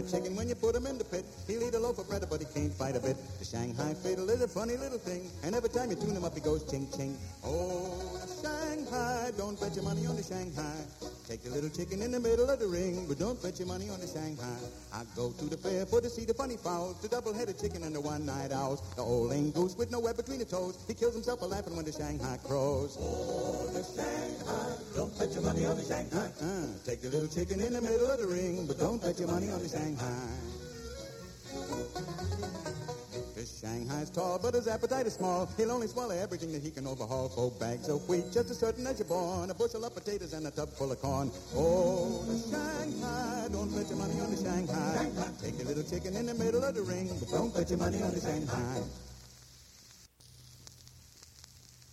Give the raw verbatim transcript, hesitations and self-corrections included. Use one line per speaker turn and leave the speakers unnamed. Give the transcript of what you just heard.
chicken when you put him in the pit. He'll eat a loaf of bread, but he can't fight a bit. The Shanghai fiddle is a funny little thing, and every time you tune him up, he goes ching ching. Oh, the Shanghai, don't bet your money on the Shanghai. Take the little chicken in the middle of the ring, but don't bet your money on the Shanghai. I go to the fair for to see the funny fowls, the double-headed chicken and the one-eyed owls. The old lame goose with no web between the toes, he kills himself a laughing when the Shanghai crows. Oh, the Shanghai, don't bet your money on the Shanghai. Uh, take the little chicken in the middle of the ring, but don't bet your money on the Shanghai. This Shanghai's tall, but his appetite is small. He'll only swallow everything that he can overhaul. Four bags of wheat, just as certain as you're born. A bushel of potatoes and a tub full of corn. Oh, the Shanghai, don't bet your money on the Shanghai. Take your little chicken in the middle of the ring, but don't bet your money on the Shanghai.